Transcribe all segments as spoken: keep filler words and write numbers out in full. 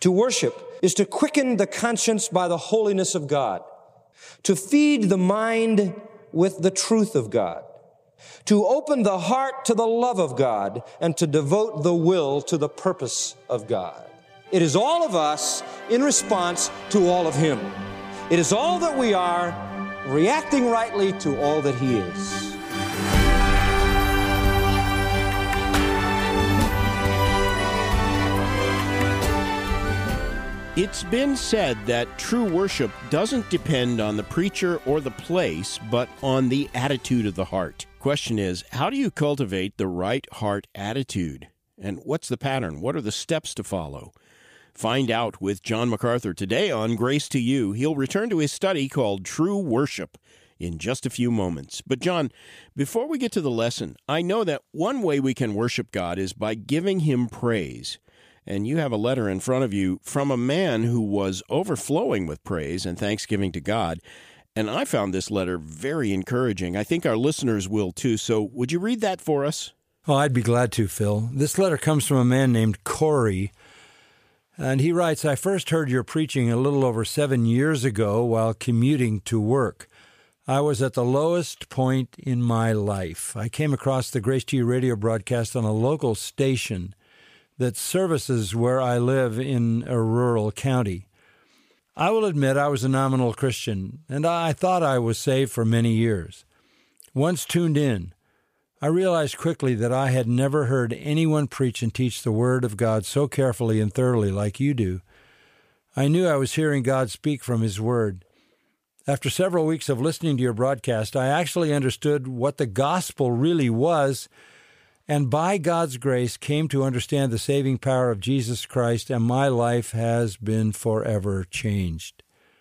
To worship is to quicken the conscience by the holiness of God, to feed the mind with the truth of God, to open the heart to the love of God, and to devote the will to the purpose of God. It is all of us in response to all of Him. It is all that we are, reacting rightly to all that He is. It's been said that true worship doesn't depend on the preacher or the place, but on the attitude of the heart. Question is, how do you cultivate the right heart attitude? And what's the pattern? What are the steps to follow? Find out with John MacArthur today on Grace to You. He'll return to his study called True Worship in just a few moments. But John, before we get to the lesson, I know that one way we can worship God is by giving Him praise. And you have a letter in front of you from a man who was overflowing with praise and thanksgiving to God. And I found this letter very encouraging. I think our listeners will too. So would you read that for us? Oh, I'd be glad to, Phil. This letter comes from a man named Corey. And he writes, I first heard your preaching a little over seven years ago while commuting to work. I was at the lowest point in my life. I came across the Grace to You radio broadcast on a local station that services where I live in a rural county. I will admit I was a nominal Christian, and I thought I was saved for many years. Once tuned in, I realized quickly that I had never heard anyone preach and teach the Word of God so carefully and thoroughly like you do. I knew I was hearing God speak from His Word. After several weeks of listening to your broadcast, I actually understood what the gospel really was, and by God's grace came to understand the saving power of Jesus Christ, and my life has been forever changed.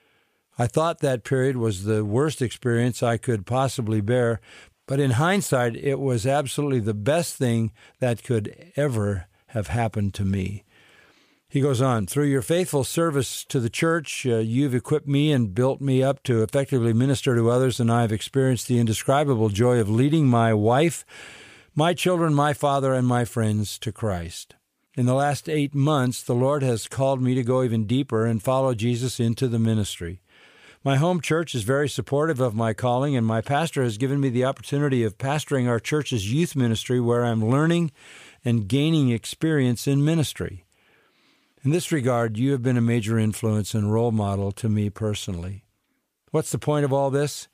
I thought that period was the worst experience I could possibly bear, but in hindsight, it was absolutely the best thing that could ever have happened to me. He goes on, through your faithful service to the church, uh, you've equipped me and built me up to effectively minister to others, and I've experienced the indescribable joy of leading my wife, my children, my father, and my friends to Christ. In the last eight months, the Lord has called me to go even deeper and follow Jesus into the ministry. My home church is very supportive of my calling, and my pastor has given me the opportunity of pastoring our church's youth ministry, where I'm learning and gaining experience in ministry. In this regard, you have been a major influence and role model to me personally. What's the point of all this?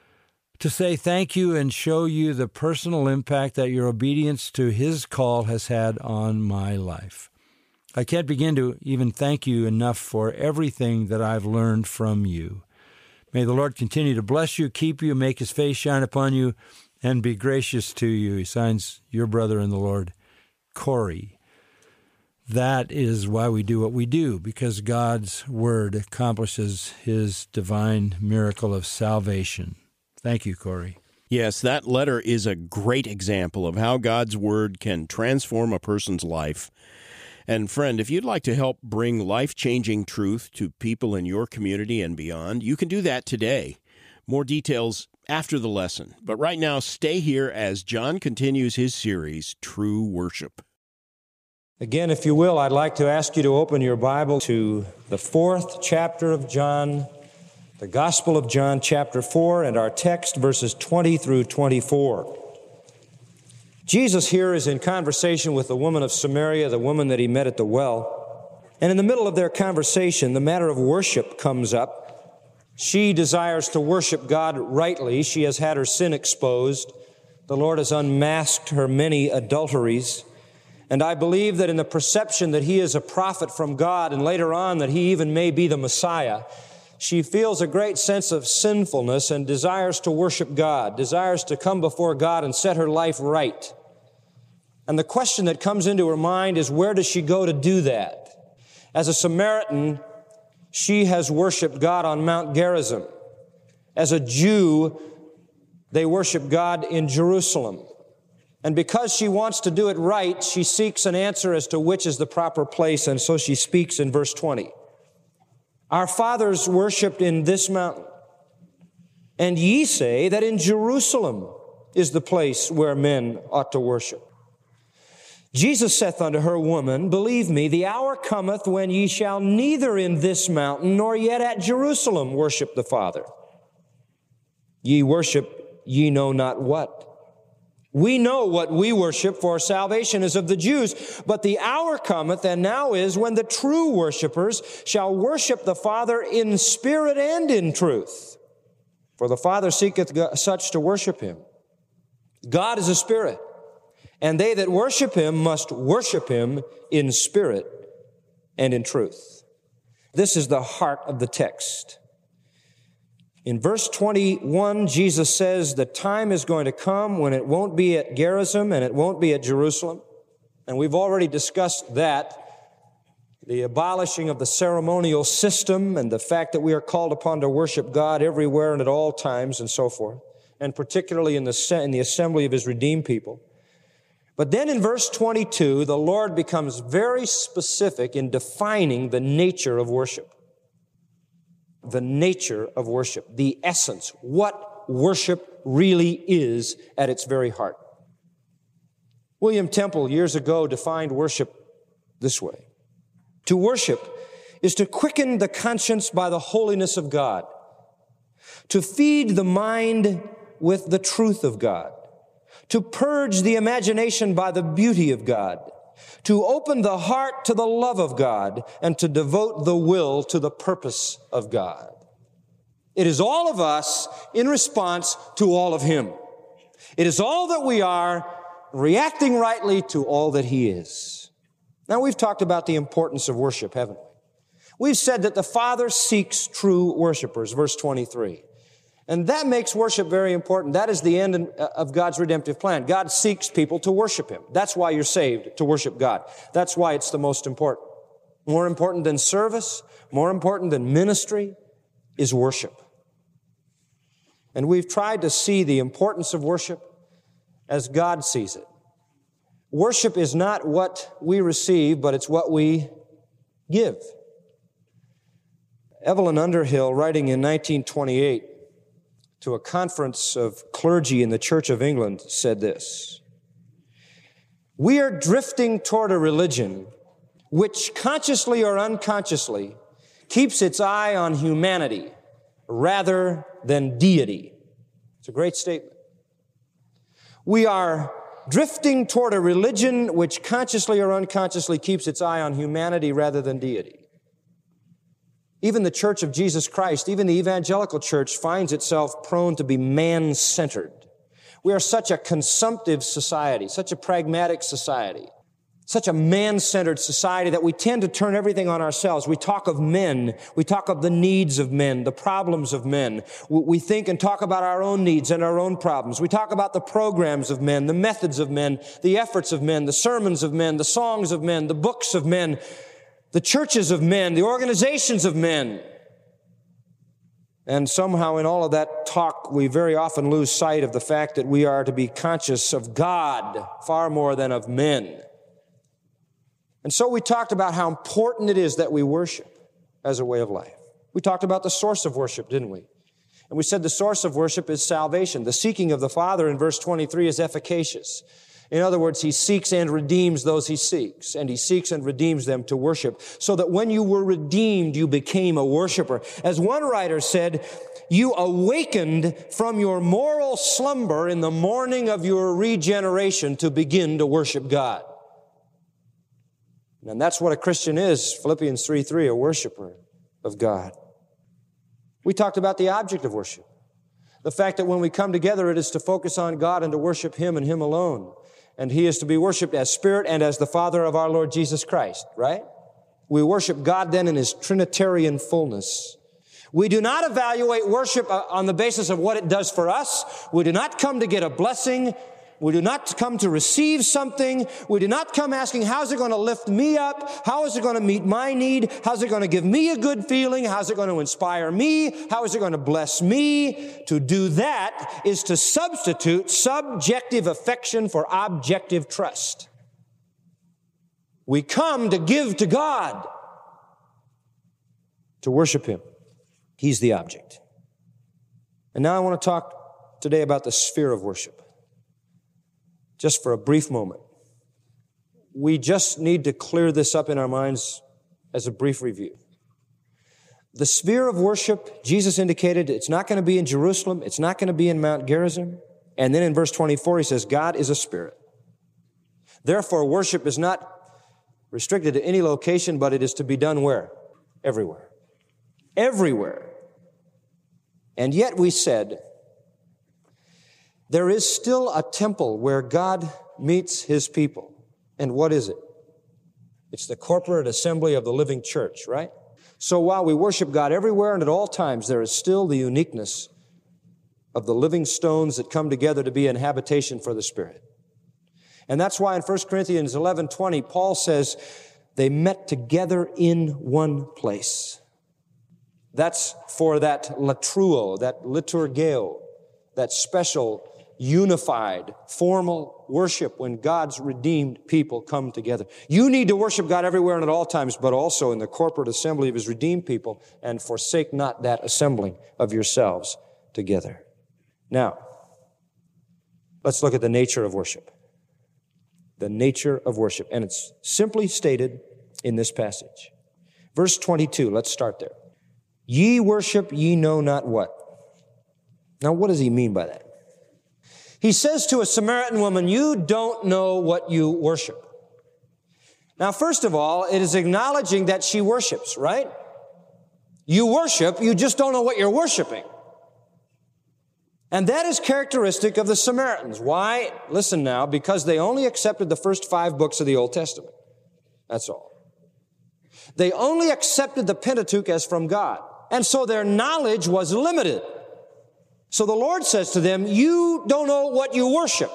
To say thank you and show you the personal impact that your obedience to His call has had on my life. I can't begin to even thank you enough for everything that I've learned from you. May the Lord continue to bless you, keep you, make His face shine upon you, and be gracious to you. He signs, your brother in the Lord, Corey. That is why we do what we do, because God's Word accomplishes His divine miracle of salvation. Thank you, Corey. Yes, that letter is a great example of how God's Word can transform a person's life. And friend, if you'd like to help bring life-changing truth to people in your community and beyond, you can do that today. More details after the lesson. But right now, stay here as John continues his series, True Worship. Again, if you will, I'd like to ask you to open your Bible to the fourth chapter of John, the Gospel of John, chapter four, and our text, verses twenty through twenty-four. Jesus here is in conversation with the woman of Samaria, the woman that He met at the well. And in the middle of their conversation, the matter of worship comes up. She desires to worship God rightly. She has had her sin exposed. The Lord has unmasked her many adulteries. And I believe that in the perception that He is a prophet from God, and later on that He even may be the Messiah, she feels a great sense of sinfulness and desires to worship God, desires to come before God and set her life right. And the question that comes into her mind is, where does she go to do that? As a Samaritan, she has worshiped God on Mount Gerizim. As a Jew, they worship God in Jerusalem. And because she wants to do it right, she seeks an answer as to which is the proper place, and so she speaks in verse twenty. Our fathers worshipped in this mountain, and ye say that in Jerusalem is the place where men ought to worship. Jesus saith unto her, Woman, believe me, the hour cometh when ye shall neither in this mountain nor yet at Jerusalem worship the Father. Ye worship ye know not what. We know what we worship, for salvation is of the Jews. But the hour cometh, and now is, when the true worshipers shall worship the Father in spirit and in truth. For the Father seeketh such to worship him. God is a spirit, and they that worship him must worship him in spirit and in truth. This is the heart of the text. In verse twenty-one, Jesus says the time is going to come when it won't be at Gerizim and it won't be at Jerusalem. And we've already discussed that, the abolishing of the ceremonial system and the fact that we are called upon to worship God everywhere and at all times and so forth, and particularly in the, in the assembly of his redeemed people. But then in verse twenty-two, the Lord becomes very specific in defining the nature of worship. The nature of worship, the essence, what worship really is at its very heart. William Temple years ago defined worship this way. To worship is to quicken the conscience by the holiness of God, to feed the mind with the truth of God, to purge the imagination by the beauty of God, to open the heart to the love of God, and to devote the will to the purpose of God. It is all of us in response to all of him. It is all that we are reacting rightly to all that he is. Now, we've talked about the importance of worship, haven't we? We've said that the Father seeks true worshipers, verse twenty-three. And that makes worship very important. That is the end of God's redemptive plan. God seeks people to worship him. That's why you're saved, to worship God. That's why it's the most important. More important than service, more important than ministry is worship. And we've tried to see the importance of worship as God sees it. Worship is not what we receive, but it's what we give. Evelyn Underhill, writing in nineteen twenty-eight, to a conference of clergy in the Church of England, said this: "We are drifting toward a religion which, consciously or unconsciously, keeps its eye on humanity rather than deity." It's a great statement. We are drifting toward a religion which, consciously or unconsciously, keeps its eye on humanity rather than deity. Even the Church of Jesus Christ, even the evangelical church, finds itself prone to be man-centered. We are such a consumptive society, such a pragmatic society, such a man-centered society that we tend to turn everything on ourselves. We talk of men. We talk of the needs of men, the problems of men. We think and talk about our own needs and our own problems. We talk about the programs of men, the methods of men, the efforts of men, the sermons of men, the songs of men, the books of men, the churches of men, the organizations of men. And somehow in all of that talk, we very often lose sight of the fact that we are to be conscious of God far more than of men. And so we talked about how important it is that we worship as a way of life. We talked about the source of worship, didn't we? And we said the source of worship is salvation. The seeking of the Father in verse twenty-three is efficacious. In other words, he seeks and redeems those he seeks, and he seeks and redeems them to worship, so that when you were redeemed, you became a worshiper. As one writer said, you awakened from your moral slumber in the morning of your regeneration to begin to worship God. And that's what a Christian is, Philippians three three, a worshiper of God. We talked about the object of worship. The fact that when we come together, it is to focus on God and to worship him and him alone. And he is to be worshiped as Spirit and as the Father of our Lord Jesus Christ, right? We worship God then in his Trinitarian fullness. We do not evaluate worship on the basis of what it does for us. We do not come to get a blessing. We do not come to receive something. We do not come asking, how's it going to lift me up? How is it going to meet my need? How's it going to give me a good feeling? How's it going to inspire me? How is it going to bless me? To do that is to substitute subjective affection for objective trust. We come to give to God, to worship him. He's the object. And now I want to talk today about the sphere of worship. Just for a brief moment. we just need to clear this up in our minds as a brief review. The sphere of worship, Jesus indicated it's not going to be in Jerusalem. It's not going to be in Mount Gerizim. And then in verse twenty-four, he says, God is a spirit. Therefore, worship is not restricted to any location, but it is to be done where? Everywhere. Everywhere. And yet we said, there is still a temple where God meets his people. And what is it? It's the corporate assembly of the living church, right? So while we worship God everywhere and at all times, there is still the uniqueness of the living stones that come together to be an habitation for the Spirit. And that's why in First Corinthians eleven twenty, Paul says they met together in one place. That's for that latruo, that liturgeo, that special, unified, formal worship when God's redeemed people come together. You need to worship God everywhere and at all times, but also in the corporate assembly of his redeemed people, and forsake not that assembling of yourselves together. Now, let's look at the nature of worship. The nature of worship. And it's simply stated in this passage. Verse twenty-two, let's start there. Ye worship, ye know not what. Now, what does he mean by that? He says to a Samaritan woman, you don't know what you worship. Now, first of all, it is acknowledging that she worships, right? You worship, you just don't know what you're worshiping. And that is characteristic of the Samaritans. Why? Listen now, because they only accepted the first five books of the Old Testament. That's all. They only accepted the Pentateuch as from God. And so their knowledge was limited. So the Lord says to them, you don't know what you worship.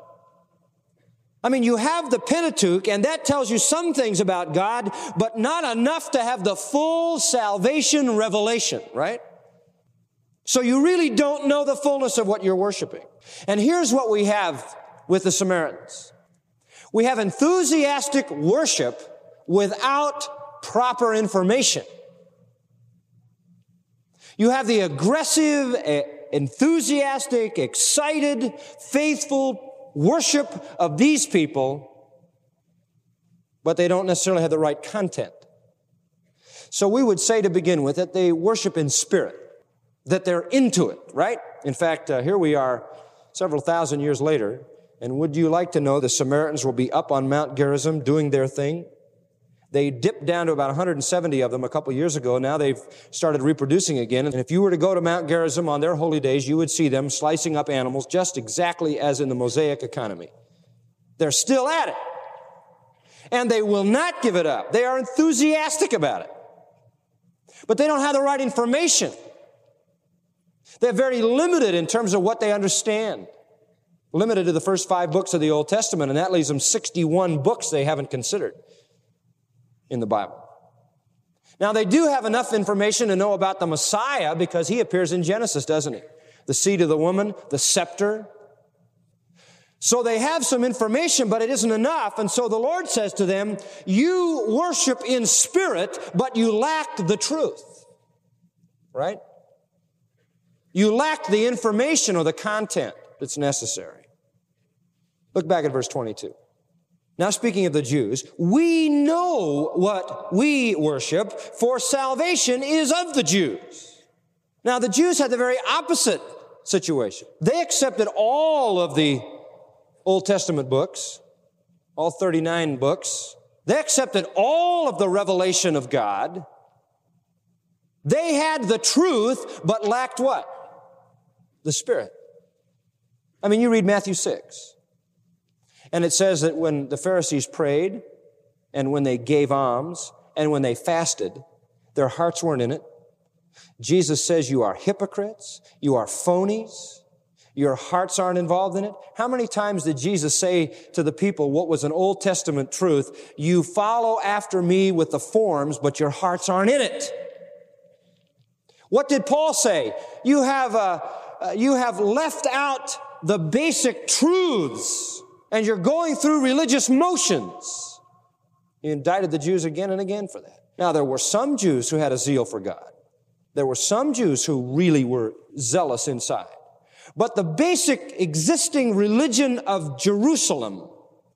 I mean, you have the Pentateuch, and that tells you some things about God, but not enough to have the full salvation revelation, right? So you really don't know the fullness of what you're worshiping. And here's what we have with the Samaritans. We have enthusiastic worship without proper information. You have the aggressive, enthusiastic, excited, faithful worship of these people, but they don't necessarily have the right content. So we would say to begin with that they worship in spirit, that they're into it, right? In fact, uh, here we are several thousand years later, and would you like to know the Samaritans will be up on Mount Gerizim doing their thing? They dipped down to about one hundred seventy of them a couple years ago. Now they've started reproducing again. And if you were to go to Mount Gerizim on their holy days, you would see them slicing up animals just exactly as in the Mosaic economy. They're still at it. And they will not give it up. They are enthusiastic about it. But they don't have the right information. They're very limited in terms of what they understand. Limited to the first five books of the Old Testament, and that leaves them sixty-one books they haven't considered in the Bible. Now, they do have enough information to know about the Messiah because he appears in Genesis, doesn't he? The seed of the woman, the scepter. So they have some information, but it isn't enough. And so the Lord says to them, you worship in spirit, but you lack the truth. Right? You lack the information or the content that's necessary. Look back at verse twenty-two. Now, speaking of the Jews, we know what we worship, for salvation is of the Jews. Now, the Jews had the very opposite situation. They accepted all of the Old Testament books, all thirty-nine books. They accepted all of the revelation of God. They had the truth, but lacked what? The Spirit. I mean, you read Matthew six. And it says that when the Pharisees prayed, and when they gave alms, and when they fasted, their hearts weren't in it. Jesus says you are hypocrites, you are phonies, your hearts aren't involved in it. How many times did Jesus say to the people what was an Old Testament truth? You follow after me with the forms, but your hearts aren't in it. What did Paul say? You have, uh, uh, you have left out the basic truths. And you're going through religious motions. He indicted the Jews again and again for that. Now, there were some Jews who had a zeal for God. There were some Jews who really were zealous inside. But the basic existing religion of Jerusalem,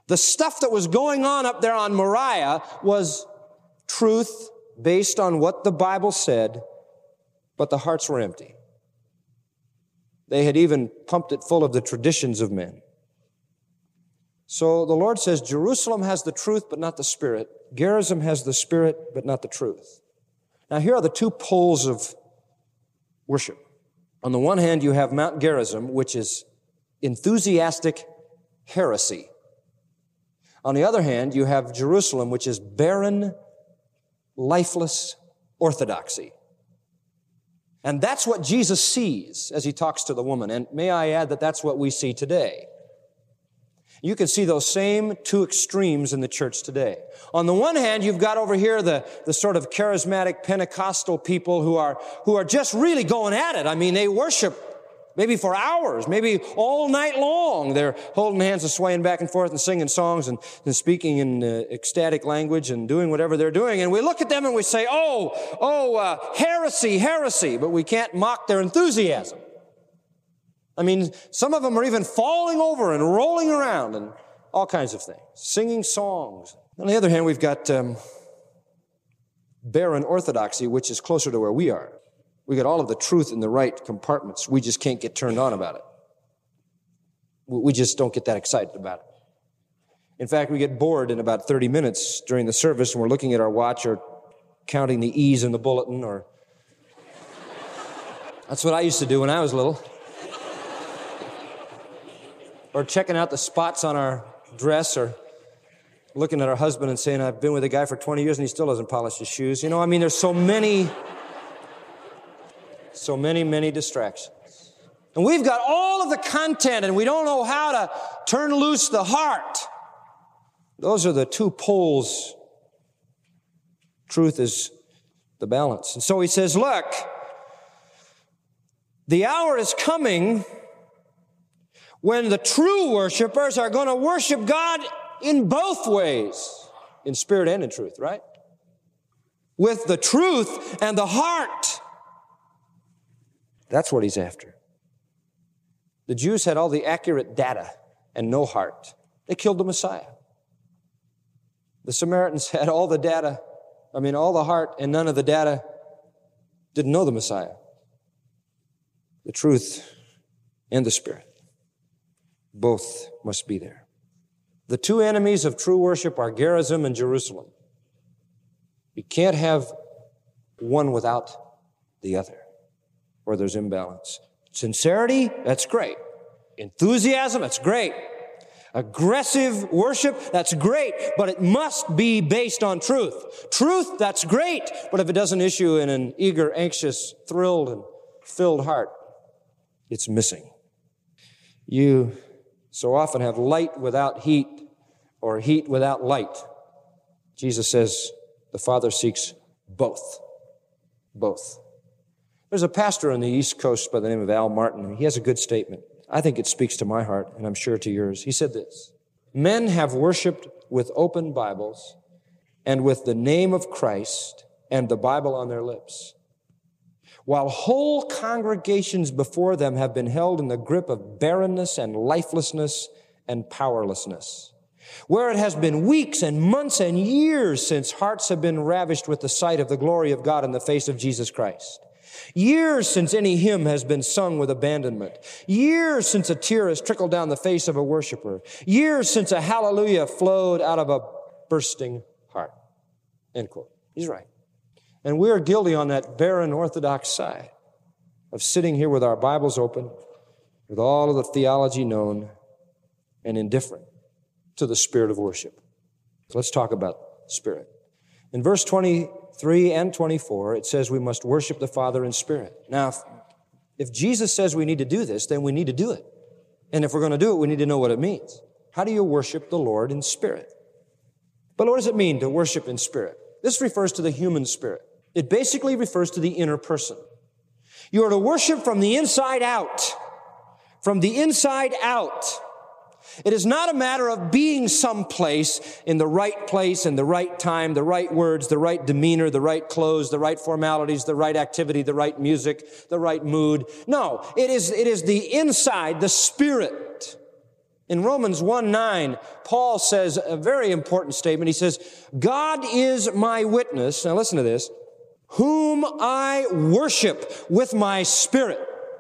The stuff that was going on up there on Moriah was truth based on what the Bible said, but the hearts were empty. They had even pumped it full of the traditions of men. So the Lord says, Jerusalem has the truth, but not the Spirit. Gerizim has the Spirit, but not the truth. Now here are the two poles of worship. On the one hand, you have Mount Gerizim, which is enthusiastic heresy. On the other hand, you have Jerusalem, which is barren, lifeless orthodoxy. And that's what Jesus sees as he talks to the woman. And may I add that that's what we see today. You can see those same two extremes in the church today. On the one hand, you've got over here the, the sort of charismatic Pentecostal people who are, who are just really going at it. I mean, they worship maybe for hours, maybe all night long. They're holding hands and swaying back and forth and singing songs and, and speaking in uh, ecstatic language and doing whatever they're doing. And we look at them and we say, oh, oh, uh, heresy, heresy. But we can't mock their enthusiasm. I mean, some of them are even falling over and rolling around and all kinds of things, singing songs. On the other hand, we've got um, barren orthodoxy, which is closer to where we are. We got all of the truth in the right compartments. We just can't get turned on about it. We just don't get that excited about it. In fact, we get bored in about thirty minutes during the service when we're looking at our watch or counting the E's in the bulletin or... That's what I used to do when I was little. Or checking out the spots on our dress or looking at our husband and saying, I've been with a guy for twenty years and he still doesn't polish his shoes. You know, I mean, there's so many... So many, many distractions. And we've got all of the content and we don't know how to turn loose the heart. Those are the two poles. Truth is the balance. And so he says, look, the hour is coming when the true worshipers are going to worship God in both ways, in spirit and in truth, right? With the truth and the heart. That's what he's after. The Jews had all the accurate data and no heart. They killed the Messiah. The Samaritans had all the data, I mean, all the heart and none of the data, didn't know the Messiah. The truth and the Spirit. Both must be there. The two enemies of true worship are Gerizim and Jerusalem. You can't have one without the other, or there's imbalance. Sincerity, that's great. Enthusiasm, that's great. Aggressive worship, that's great, but it must be based on truth. Truth, that's great, but if it doesn't issue in an eager, anxious, thrilled, and filled heart, it's missing. You so often have light without heat or heat without light. Jesus says the Father seeks both. Both. There's a pastor on the East Coast by the name of Al Martin. He has a good statement. I think it speaks to my heart, and I'm sure to yours. He said this: men have worshiped with open Bibles and with the name of Christ and the Bible on their lips, while whole congregations before them have been held in the grip of barrenness and lifelessness and powerlessness, where it has been weeks and months and years since hearts have been ravished with the sight of the glory of God in the face of Jesus Christ. Years since any hymn has been sung with abandonment. Years since a tear has trickled down the face of a worshiper. Years since a hallelujah flowed out of a bursting heart. End quote. He's right. And we're guilty on that barren Orthodox side of sitting here with our Bibles open, with all of the theology known, and indifferent to the spirit of worship. Let's talk about spirit. In verse twenty-three and twenty-four, it says we must worship the Father in spirit. Now, if, if Jesus says we need to do this, then we need to do it. And if we're going to do it, we need to know what it means. How do you worship the Lord in spirit? But what does it mean to worship in spirit? This refers to the human spirit. It basically refers to the inner person. You are to worship from the inside out. From the inside out. It is not a matter of being someplace in the right place, in the right time, the right words, the right demeanor, the right clothes, the right formalities, the right activity, the right music, the right mood. No, it is, it is the inside, the spirit. In Romans one nine, Paul says a very important statement. He says, God is my witness, now listen to this, whom I worship with my spirit.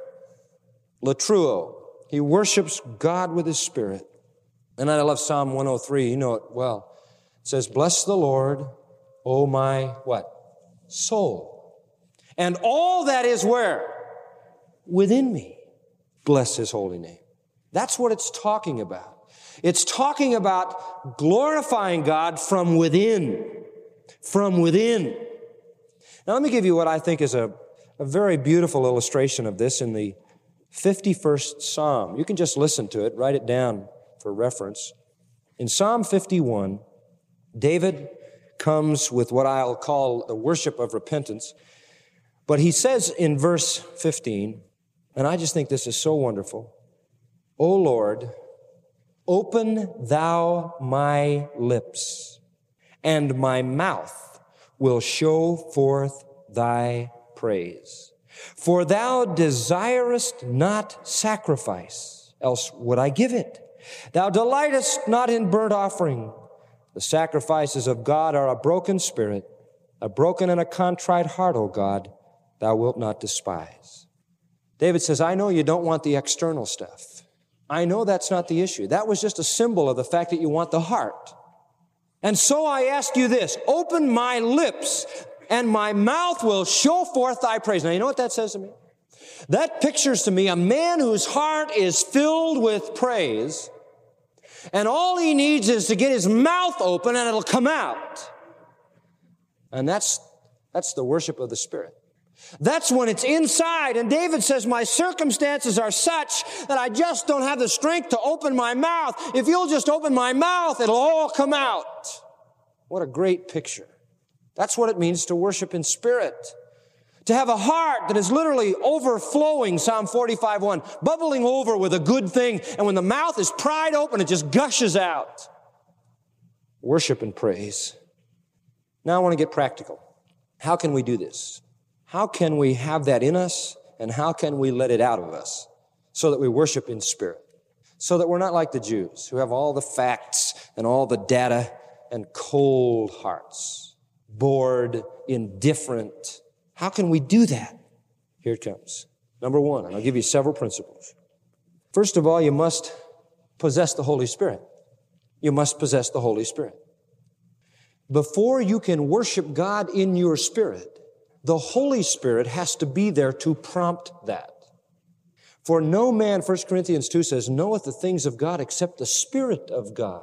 Latruo. He worships God with his spirit. And I love Psalm one oh three. You know it well. It says, bless the Lord, O my, what? Soul. And all that is where? Within me. Bless his holy name. That's what it's talking about. It's talking about glorifying God from within. From within. Now let me give you what I think is a, a very beautiful illustration of this in the fifty-first Psalm. You can just listen to it, write it down for reference. In Psalm fifty-one, David comes with what I'll call the worship of repentance. But he says in verse fifteen, and I just think this is so wonderful, O Lord, open thou my lips, and my mouth will show forth thy praise. For thou desirest not sacrifice, else would I give it. Thou delightest not in burnt offering. The sacrifices of God are a broken spirit, a broken and a contrite heart, O God, thou wilt not despise. David says, I know you don't want the external stuff. I know that's not the issue. That was just a symbol of the fact that you want the heart. And so I ask you this, open my lips, and my mouth will show forth thy praise. Now, you know what that says to me? That pictures to me a man whose heart is filled with praise, and all he needs is to get his mouth open and it'll come out. And that's, that's the worship of the Spirit. That's when it's inside. And David says, my circumstances are such that I just don't have the strength to open my mouth. If you'll just open my mouth, it'll all come out. What a great picture. That's what it means to worship in spirit. To have a heart that is literally overflowing, Psalm forty-five one, bubbling over with a good thing. And when the mouth is pried open, it just gushes out. Worship and praise. Now I want to get practical. How can we do this? How can we have that in us, and how can we let it out of us so that we worship in spirit? So that we're not like the Jews who have all the facts and all the data and cold hearts, bored, indifferent. How can we do that? Here it comes. Number one, and I'll give you several principles. First of all, you must possess the Holy Spirit. You must possess the Holy Spirit. Before you can worship God in your spirit, the Holy Spirit has to be there to prompt that. For no man, First Corinthians two says, knoweth the things of God except the Spirit of God.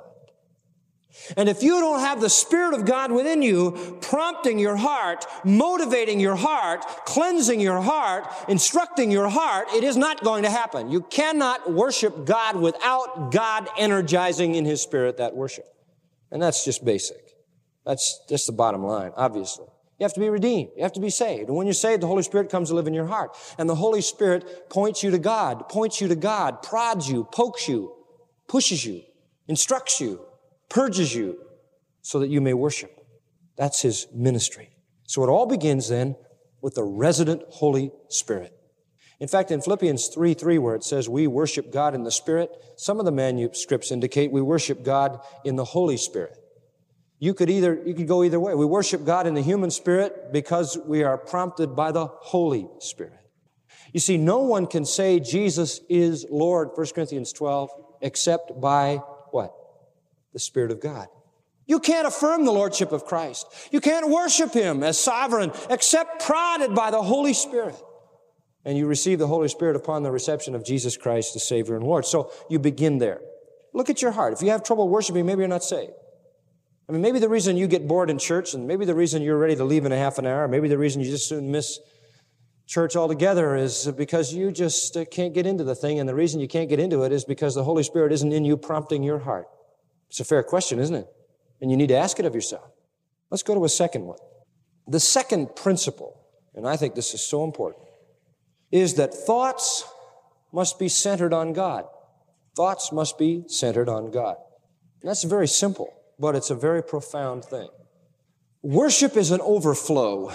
And if you don't have the Spirit of God within you, prompting your heart, motivating your heart, cleansing your heart, instructing your heart, it is not going to happen. You cannot worship God without God energizing in His Spirit that worship. And that's just basic. That's just the bottom line, obviously. You have to be redeemed. You have to be saved. And when you're saved, the Holy Spirit comes to live in your heart. And the Holy Spirit points you to God, points you to God, prods you, pokes you, pushes you, instructs you, purges you, so that you may worship. That's His ministry. So it all begins then with the resident Holy Spirit. In fact, in Philippians three three, where it says we worship God in the Spirit, some of the manuscripts indicate we worship God in the Holy Spirit. You could either, you could go either way. We worship God in the human spirit because we are prompted by the Holy Spirit. You see, no one can say Jesus is Lord, First Corinthians twelve, except by what? The Spirit of God. You can't affirm the Lordship of Christ. You can't worship Him as sovereign except prodded by the Holy Spirit. And you receive the Holy Spirit upon the reception of Jesus Christ, the Savior and Lord. So you begin there. Look at your heart. If you have trouble worshiping, maybe you're not saved. I mean, maybe the reason you get bored in church, and maybe the reason you're ready to leave in a half an hour, maybe the reason you just soon miss church altogether is because you just can't get into the thing, and the reason you can't get into it is because the Holy Spirit isn't in you prompting your heart. It's a fair question, isn't it? And you need to ask it of yourself. Let's go to a second one. The second principle, and I think this is so important, is that thoughts must be centered on God. Thoughts must be centered on God. And that's very simple, but it's a very profound thing. Worship is an overflow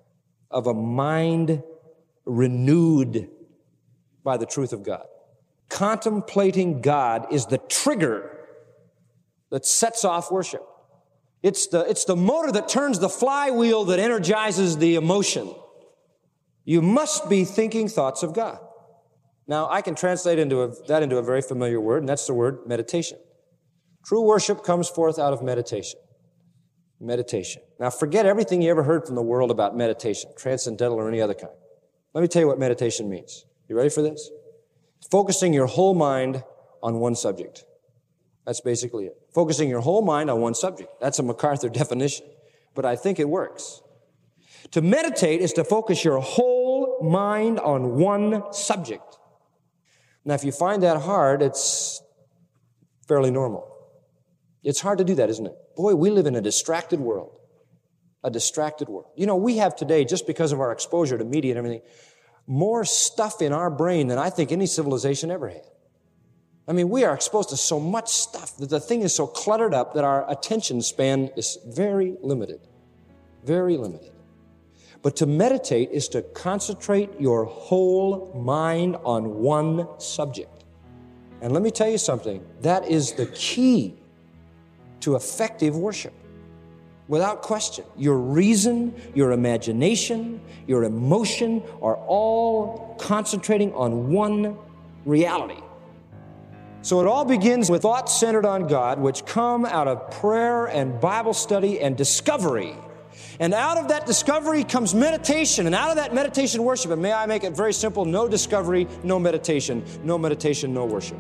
of a mind renewed by the truth of God. Contemplating God is the trigger that sets off worship. It's the, it's the motor that turns the flywheel that energizes the emotion. You must be thinking thoughts of God. Now, I can translate into a, that into a very familiar word, and that's the word meditation. True worship comes forth out of meditation. Meditation. Now, forget everything you ever heard from the world about meditation, transcendental or any other kind. Let me tell you what meditation means. You ready for this? Focusing your whole mind on one subject. That's basically it. Focusing your whole mind on one subject. That's a MacArthur definition, but I think it works. To meditate is to focus your whole mind on one subject. Now, if you find that hard, it's fairly normal. It's hard to do that, isn't it? Boy, we live in a distracted world. A distracted world. You know, we have today, just because of our exposure to media and everything, more stuff in our brain than I think any civilization ever had. I mean, we are exposed to so much stuff that the thing is so cluttered up that our attention span is very limited. Very limited. But to meditate is to concentrate your whole mind on one subject. And let me tell you something, that is the key to effective worship. Without question, your reason, your imagination, your emotion are all concentrating on one reality. So it all begins with thoughts centered on God, which come out of prayer and Bible study and discovery. And out of that discovery comes meditation, and out of that meditation, worship. And may I make it very simple, no discovery, no meditation, no meditation, no worship.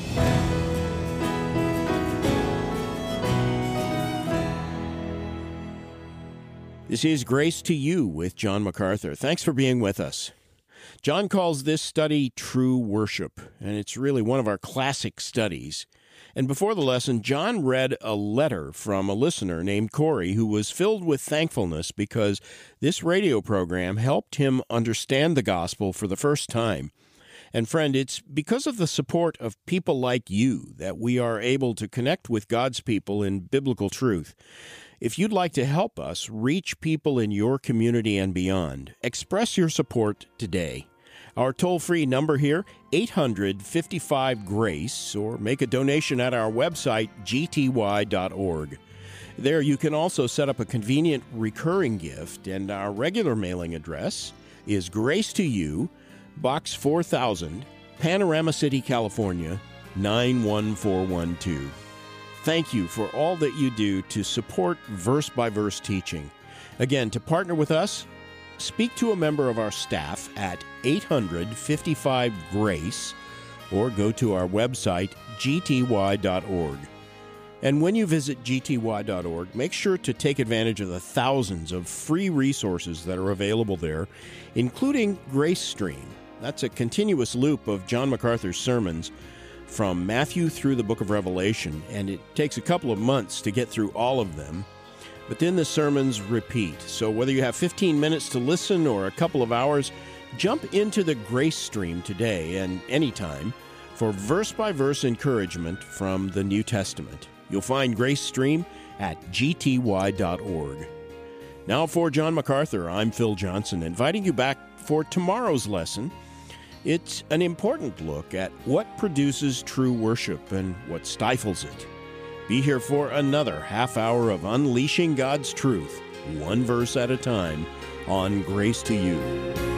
This is Grace to You with John MacArthur. Thanks for being with us. John calls this study True Worship, and it's really one of our classic studies. And before the lesson, John read a letter from a listener named Corey who was filled with thankfulness because this radio program helped him understand the gospel for the first time. And friend, it's because of the support of people like you that we are able to connect with God's people in biblical truth. If you'd like to help us reach people in your community and beyond, express your support today. Our toll-free number here, eight hundred, fifty-five, GRACE, or make a donation at our website, g t y dot org. There you can also set up a convenient recurring gift, and our regular mailing address is Grace to You, Box four thousand, Panorama City, California, nine one four one two. Thank you for all that you do to support verse-by-verse teaching. Again, to partner with us, speak to a member of our staff at eight hundred, fifty-five, GRACE or go to our website, g t y dot org. And when you visit g t y dot org, make sure to take advantage of the thousands of free resources that are available there, including Grace Stream. That's a continuous loop of John MacArthur's sermons from Matthew through the book of Revelation, and it takes a couple of months to get through all of them. But then the sermons repeat. So whether you have fifteen minutes to listen or a couple of hours, jump into the Grace Stream today and anytime for verse-by-verse encouragement from the New Testament. You'll find Grace Stream at g t y dot org. Now for John MacArthur, I'm Phil Johnson, inviting you back for tomorrow's lesson. It's an important look at what produces true worship and what stifles it. Be here for another half hour of unleashing God's truth, one verse at a time, on Grace to You.